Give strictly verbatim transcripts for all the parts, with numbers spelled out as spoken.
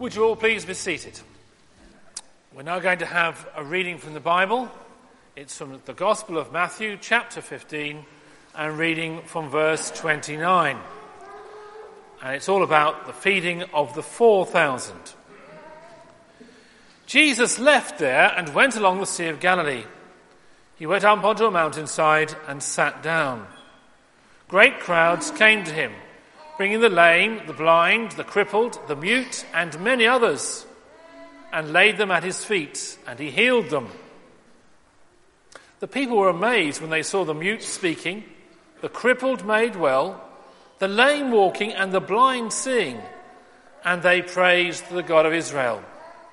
Would you all please be seated? We're now going to have a reading from the Bible. It's from the Gospel of Matthew, chapter fifteen, and reading from verse twenty-nine. And it's all about the feeding of the four thousand. Jesus left there and went along the Sea of Galilee. He went up onto a mountainside and sat down. Great crowds came to him, bringing the lame, the blind, the crippled, the mute, and many others, and laid them at his feet, and he healed them. The people were amazed when they saw the mute speaking, the crippled made well, the lame walking, and the blind seeing, and they praised the God of Israel.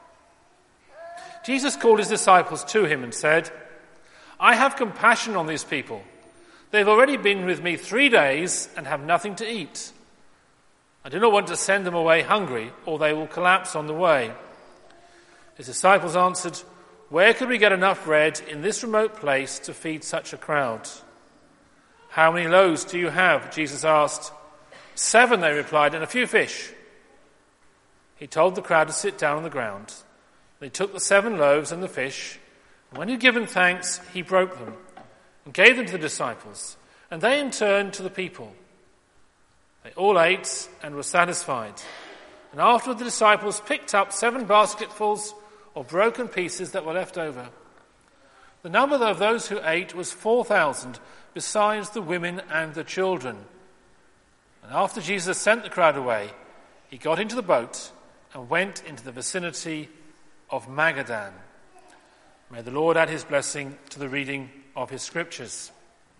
Jesus called his disciples to him and said, "I have compassion on these people. They've already been with me three days and have nothing to eat. I do not want to send them away hungry, or they will collapse on the way." His disciples answered, "Where could we get enough bread in this remote place to feed such a crowd?" "How many loaves do you have?" Jesus asked. "Seven," they replied, "and a few fish." He told the crowd to sit down on the ground. They took the seven loaves and the fish, and when he had given thanks, he broke them and gave them to the disciples, and they in turn to the people. They all ate and were satisfied. And afterward the disciples picked up seven basketfuls of broken pieces that were left over. The number of those who ate was four thousand, besides the women and the children. And after Jesus sent the crowd away, he got into the boat and went into the vicinity of Magadan. May the Lord add his blessing to the reading of his scriptures.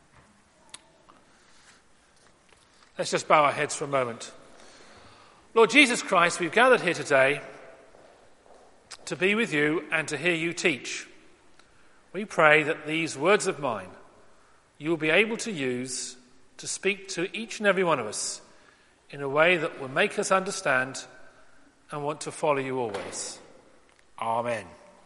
Let's just bow our heads for a moment. Lord Jesus Christ, we've gathered here today to be with you and to hear you teach. We pray that these words of mine you will be able to use to speak to each and every one of us in a way that will make us understand and want to follow you always. Amen.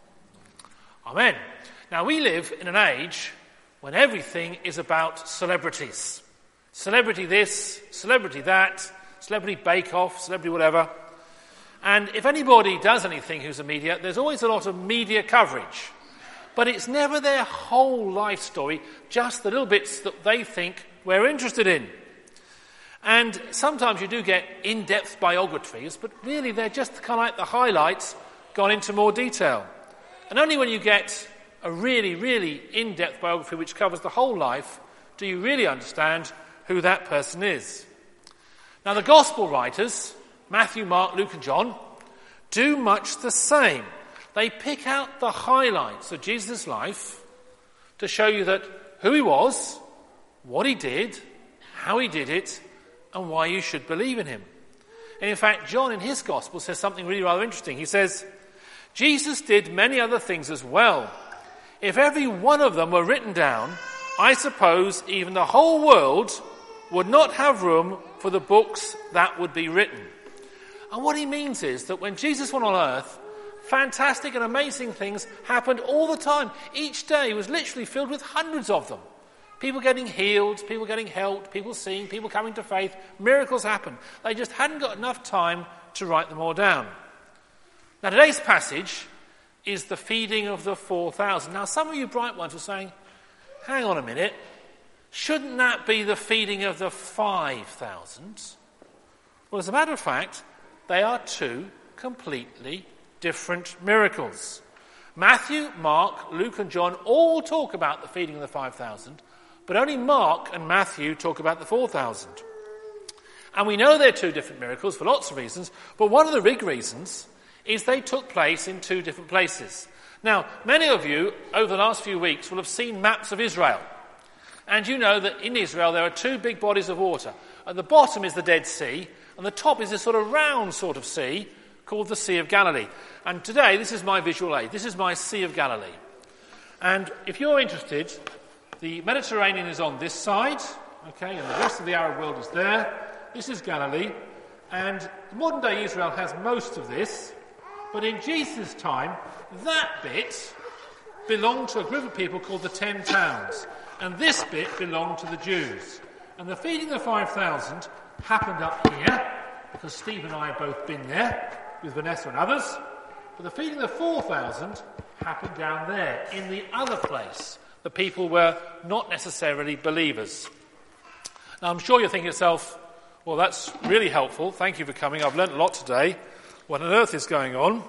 Amen. Now, we live in an age when everything is about celebrities. Celebrity this, celebrity that, celebrity bake-off, celebrity whatever. And if anybody does anything who's a media, there's always a lot of media coverage. But it's never their whole life story, just the little bits that they think we're interested in. And sometimes you do get in-depth biographies, but really they're just kind of like the highlights gone into more detail. And only when you get a really, really in-depth biography which covers the whole life do you really understand who that person is. Now, the gospel writers, Matthew, Mark, Luke and John, do much the same. They pick out the highlights of Jesus' life to show you that who he was, what he did, how he did it, and why you should believe in him. And in fact, John in his gospel says something really rather interesting. He says, "Jesus did many other things as well. If every one of them were written down, I suppose even the whole world would not have room for the books that would be written." And what he means is that when Jesus went on earth, fantastic and amazing things happened all the time. Each day was literally filled with hundreds of them. People getting healed, people getting helped, people seeing, people coming to faith. Miracles happened. They just hadn't got enough time to write them all down. Now, today's passage is the feeding of the four thousand. Now, some of you bright ones are saying, hang on a minute, shouldn't that be the feeding of the five thousand? Well, as a matter of fact, they are two completely different miracles. Matthew, Mark, Luke and John all talk about the feeding of the five thousand, but only Mark and Matthew talk about the four thousand. And we know they're two different miracles for lots of reasons, but one of the big reasons is they took place in two different places. Now, many of you over the last few weeks will have seen maps of Israel. And you know that in Israel there are two big bodies of water. At the bottom is the Dead Sea, and the top is this sort of round sort of sea called the Sea of Galilee. And today, this is my visual aid. This is my Sea of Galilee. And if you're interested, the Mediterranean is on this side, okay, and the rest of the Arab world is there. This is Galilee. And modern-day Israel has most of this. But in Jesus' time, that bit belonged to a group of people called the Ten Towns. And this bit belonged to the Jews. And the feeding of five thousand happened up here, because Steve and I have both been there. with Vanessa and others, but the feeding of the four thousand happened down there, in the other place. The people were not necessarily believers. Now, I'm sure you're thinking to yourself, well, that's really helpful. Thank you for coming. I've learnt a lot today. What on earth is going on?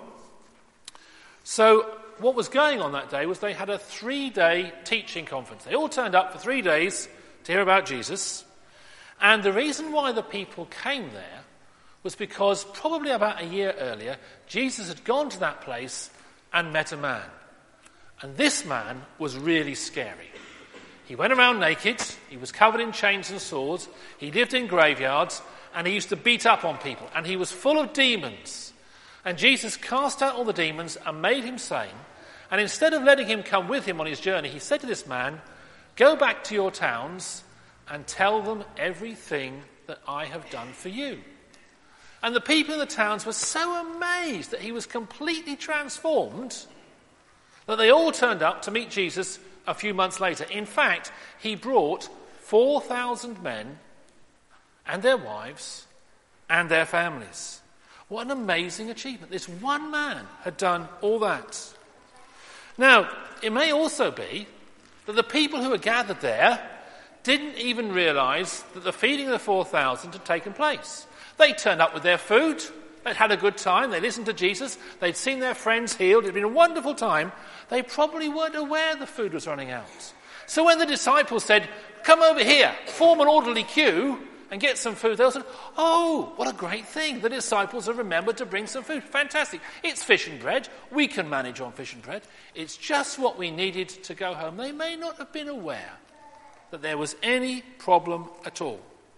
So, what was going on that day was they had a three-day teaching conference. They all turned up for three days to hear about Jesus. And the reason why the people came there was because probably about a year earlier, Jesus had gone to that place and met a man. And this man was really scary. He went around naked, he was covered in chains and swords, he lived in graveyards, and he used to beat up on people. And he was full of demons. And Jesus cast out all the demons and made him sane. And instead of letting him come with him on his journey, he said to this man, "Go back to your towns and tell them everything that I have done for you." And the people in the towns were so amazed that he was completely transformed that they all turned up to meet Jesus a few months later. In fact, he brought four thousand men and their wives and their families. What an amazing achievement. This one man had done all that. Now, it may also be that the people who were gathered there didn't even realise that the feeding of the four thousand had taken place. They turned up with their food, they'd had a good time, they listened to Jesus, they'd seen their friends healed, it'd been a wonderful time. They probably weren't aware the food was running out. So when the disciples said, "Come over here, form an orderly queue and get some food," they all said, "Oh, what a great thing. The disciples have remembered to bring some food. Fantastic. It's fish and bread. We can manage on fish and bread. It's just what we needed to go home." They may not have been aware that there was any problem at all.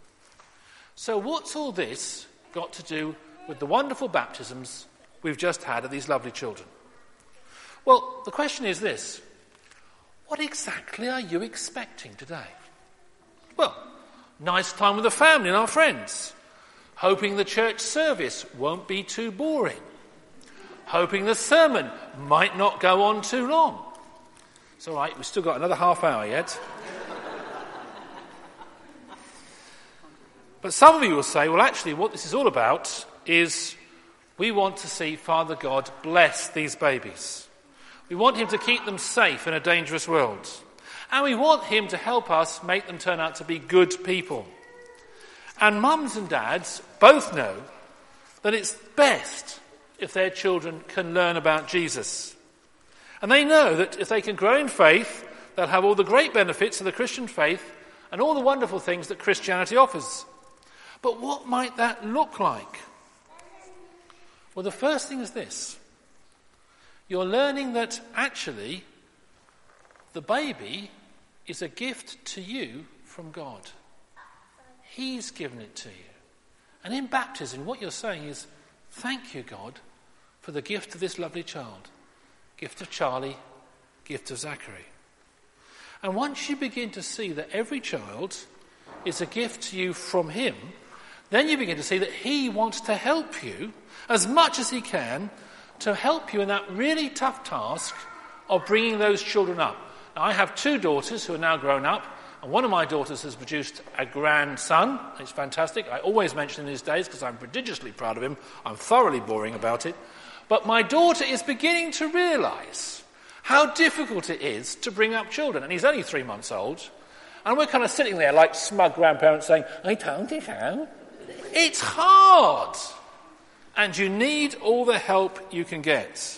So what's all this got to do with the wonderful baptisms we've just had of these lovely children? Well, the question is this: what exactly are you expecting today? Well, nice time with the family and our friends. Hoping the church service won't be too boring. Hoping the sermon might not go on too long. It's all right, we've still got another half hour yet. But some of you will say, well, actually, what this is all about is we want to see Father God bless these babies. We want him to keep them safe in a dangerous world. And we want him to help us make them turn out to be good people. And mums and dads both know that it's best if their children can learn about Jesus. And they know that if they can grow in faith, they'll have all the great benefits of the Christian faith and all the wonderful things that Christianity offers. But what might that look like? Well, the first thing is this. You're learning that actually the baby is a gift to you from God. He's given it to you. And in baptism, what you're saying is, thank you, God, for the gift of this lovely child. Gift of Charlie, gift of Zachary. And once you begin to see that every child is a gift to you from him, then you begin to see that he wants to help you as much as he can to help you in that really tough task of bringing those children up. Now, I have two daughters who are now grown up, and one of my daughters has produced a grandson. It's fantastic. I always mention him these days because I'm prodigiously proud of him. I'm thoroughly boring about it. But my daughter is beginning to realise how difficult it is to bring up children. And he's only three months old. And we're kind of sitting there like smug grandparents saying, "I told you so." It's hard. And you need all the help you can get.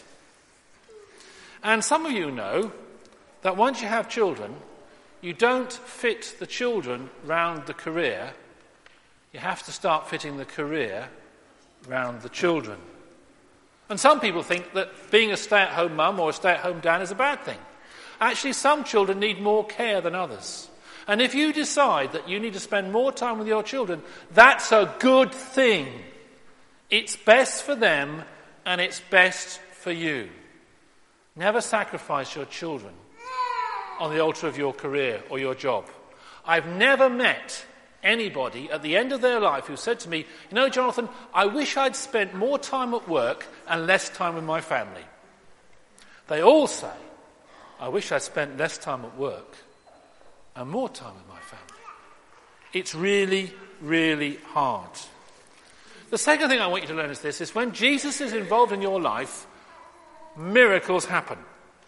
And some of you know that once you have children, you don't fit the children round the career. You have to start fitting the career round the children. And some people think that being a stay-at-home mum or a stay-at-home dad is a bad thing. Actually, some children need more care than others. And if you decide that you need to spend more time with your children, that's a good thing. It's best for them and it's best for you. Never sacrifice your children on the altar of your career or your job. I've never met anybody at the end of their life who said to me, "You know, Jonathan, I wish I'd spent more time at work and less time with my family." They all say, "I wish I'd spent less time at work and more time with my family." It's really, really hard. The second thing I want you to learn is this, is when Jesus is involved in your life, miracles happen.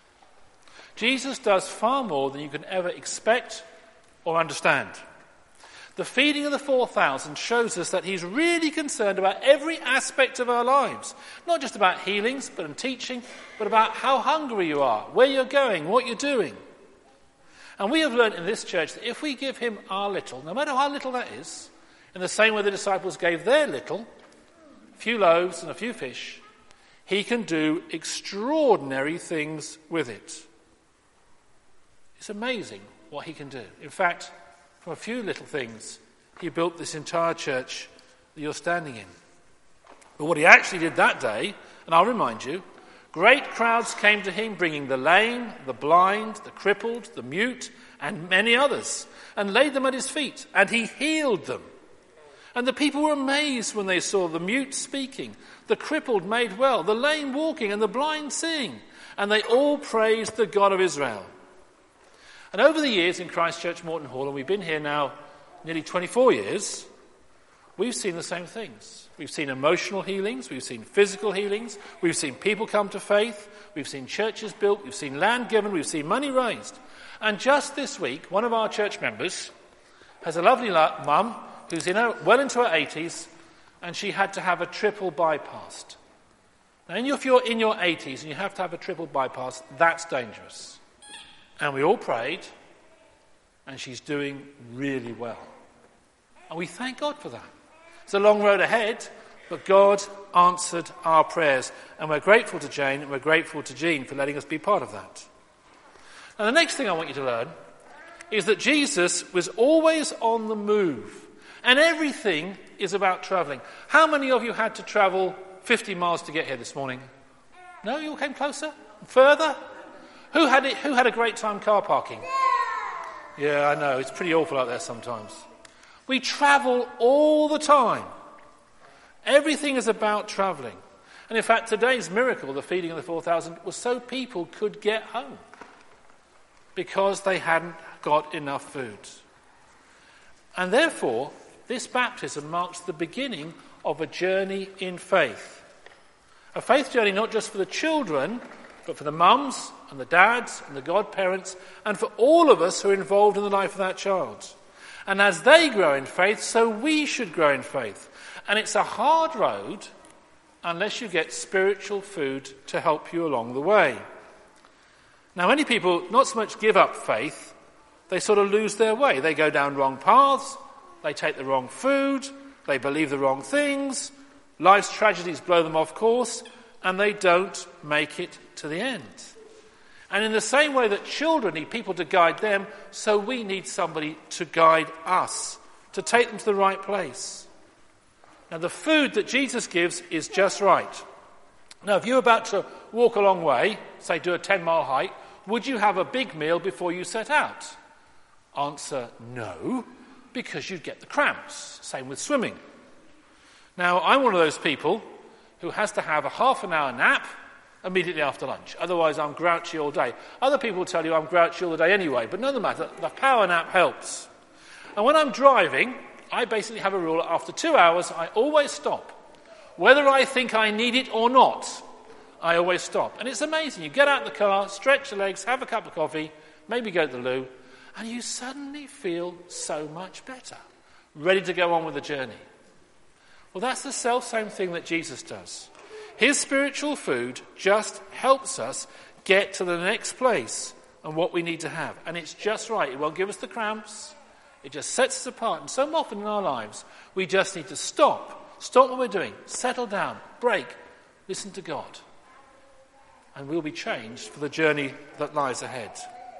Jesus does far more than you can ever expect or understand. The feeding of the four thousand shows us that he's really concerned about every aspect of our lives. Not just about healings, but in teaching, but about how hungry you are, where you're going, what you're doing. And we have learned in this church that if we give him our little, no matter how little that is, in the same way the disciples gave their little, a few loaves and a few fish, he can do extraordinary things with it. It's amazing what he can do. In fact, from a few little things, he built this entire church that you're standing in. But what he actually did that day, and I'll remind you, great crowds came to him, bringing the lame, the blind, the crippled, the mute, and many others, and laid them at his feet, and he healed them. And the people were amazed when they saw the mute speaking, the crippled made well, the lame walking, and the blind seeing. And they all praised the God of Israel. And over the years in Christ Church Morton Hall, and we've been here now nearly twenty-four years, we've seen the same things. We've seen emotional healings, we've seen physical healings, we've seen people come to faith, we've seen churches built, we've seen land given, we've seen money raised. And just this week, one of our church members has a lovely mum who's in her, well into her eighties, and she had to have a triple bypassed. Now, if you're in your eighties and you have to have a triple bypass, that's dangerous. And we all prayed, and she's doing really well. And we thank God for that. It's a long road ahead, but God answered our prayers. And we're grateful to Jane, and we're grateful to Jean for letting us be part of that. And the next thing I want you to learn is that Jesus was always on the move. And everything is about travelling. How many of you had to travel fifty miles to get here this morning? No, you all came closer? Further? Who had it, who had a great time car parking? Yeah, I know. It's pretty awful out there sometimes. We travel all the time. Everything is about travelling. And in fact, today's miracle, the feeding of the four thousand, was so people could get home because they hadn't got enough food. And therefore, this baptism marks the beginning of a journey in faith. A faith journey not just for the children, but for the mums and the dads and the godparents and for all of us who are involved in the life of that child. And as they grow in faith, so we should grow in faith. And it's a hard road unless you get spiritual food to help you along the way. Now, many people not so much give up faith, they sort of lose their way. They go down wrong paths, they take the wrong food, they believe the wrong things, life's tragedies blow them off course, and they don't make it to the end. And in the same way that children need people to guide them, so we need somebody to guide us, to take them to the right place. Now, the food that Jesus gives is just right. Now, if you're about to walk a long way, say do a ten-mile hike, would you have a big meal before you set out? Answer, no, because you'd get the cramps. Same with swimming. Now, I'm one of those people who has to have a half an hour nap immediately after lunch. Otherwise, I'm grouchy all day. Other people will tell you I'm grouchy all the day anyway, but no matter, the power nap helps. And when I'm driving, I basically have a rule. After two hours, I always stop. Whether I think I need it or not, I always stop. And it's amazing. You get out of the car, stretch your legs, have a cup of coffee, maybe go to the loo, and you suddenly feel so much better, ready to go on with the journey. Well, that's the self-same thing that Jesus does. His spiritual food just helps us get to the next place and what we need to have. And it's just right. It won't give us the cramps. It just sets us apart. And so often in our lives, we just need to stop. Stop what we're doing. Settle down. Break. Listen to God. And we'll be changed for the journey that lies ahead.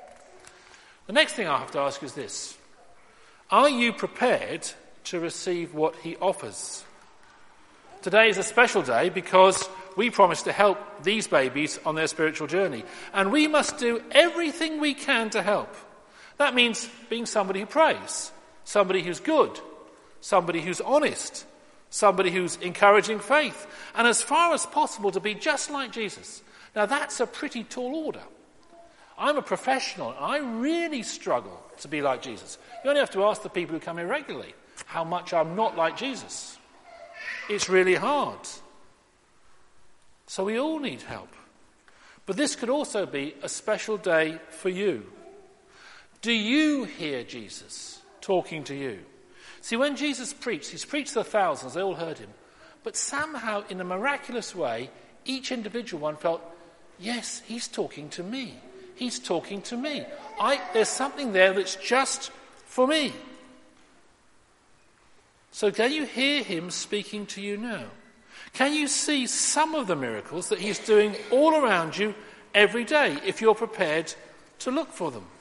The next thing I have to ask is this. Are you prepared to receive what he offers? Today is a special day because we promise to help these babies on their spiritual journey. And we must do everything we can to help. That means being somebody who prays, somebody who's good, somebody who's honest, somebody who's encouraging faith, and as far as possible to be just like Jesus. Now that's a pretty tall order. I'm a professional, and I really struggle to be like Jesus. You only have to ask the people who come here regularly how much I'm not like Jesus. It's really hard. So we all need help. But this could also be a special day for you. Do you hear Jesus talking to you? See, when Jesus preached, he's preached to the thousands, they all heard him. But somehow, in a miraculous way, each individual one felt, yes, he's talking to me. He's talking to me. I, there's something there that's just for me. So can you hear him speaking to you now? Can you see some of the miracles that he's doing all around you every day, if you're prepared to look for them?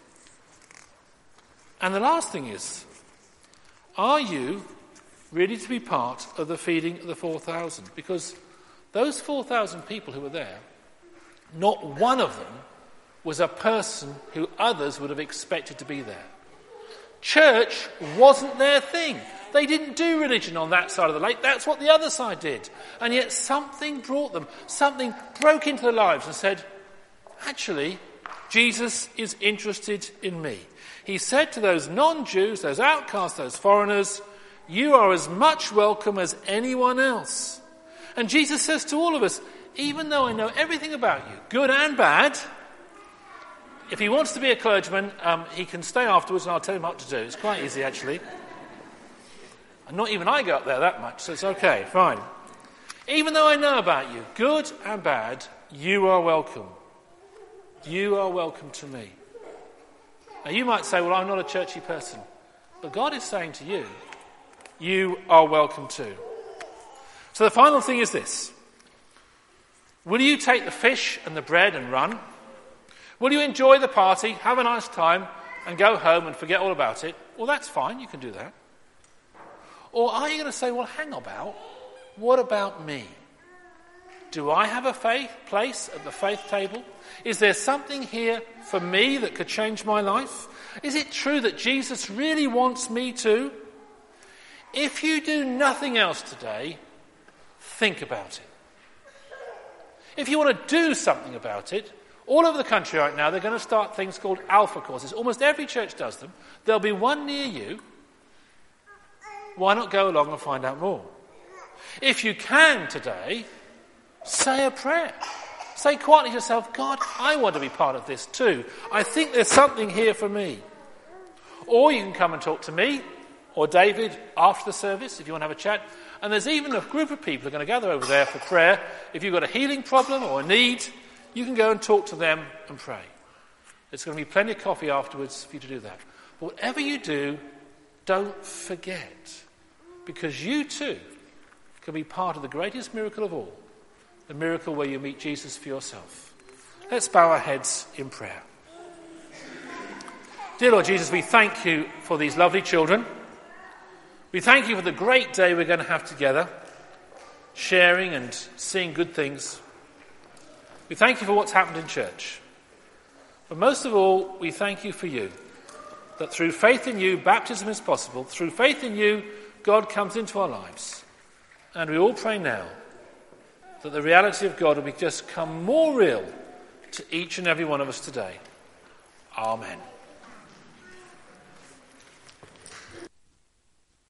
And the last thing is, are you ready to be part of the feeding of the four thousand? Because those four thousand people who were there, not one of them was a person who others would have expected to be there. Church wasn't their thing. They didn't do religion on that side of the lake. That's what the other side did. And yet something brought them, something broke into their lives and said, actually, Jesus is interested in me. He said to those non-Jews, those outcasts, those foreigners, you are as much welcome as anyone else. And Jesus says to all of us, even though I know everything about you, good and bad, if he wants to be a clergyman, um, he can stay afterwards and I'll tell him what to do. It's quite easy, actually. And not even I go up there that much, so it's okay, fine. Even though I know about you, good and bad, you are welcome. You are welcome to me. Now you might say, well, I'm not a churchy person. But God is saying to you, you are welcome too. So the final thing is this. Will you take the fish and the bread and run? Will you enjoy the party, have a nice time, and go home and forget all about it? Well, that's fine, you can do that. Or are you going to say, well, hang about, what about me? Do I have a faith place at the faith table? Is there something here for me that could change my life? Is it true that Jesus really wants me to? If you do nothing else today, think about it. If you want to do something about it, all over the country right now, they're going to start things called Alpha courses. Almost every church does them. There'll be one near you. Why not go along and find out more? If you can today, say a prayer. Say quietly to yourself, God, I want to be part of this too. I think there's something here for me. Or you can come and talk to me or David after the service if you want to have a chat. And there's even a group of people who are going to gather over there for prayer. If you've got a healing problem or a need, you can go and talk to them and pray. There's going to be plenty of coffee afterwards for you to do that. But whatever you do, don't forget. Because you too can be part of the greatest miracle of all. The miracle where you meet Jesus for yourself. Let's bow our heads in prayer. Dear Lord Jesus, we thank you for these lovely children. We thank you for the great day we're going to have together, sharing and seeing good things. We thank you for what's happened in church. But most of all, we thank you for you. That through faith in you, baptism is possible. Through faith in you, God comes into our lives. And we all pray now that the reality of God will be just come more real to each and every one of us today. Amen.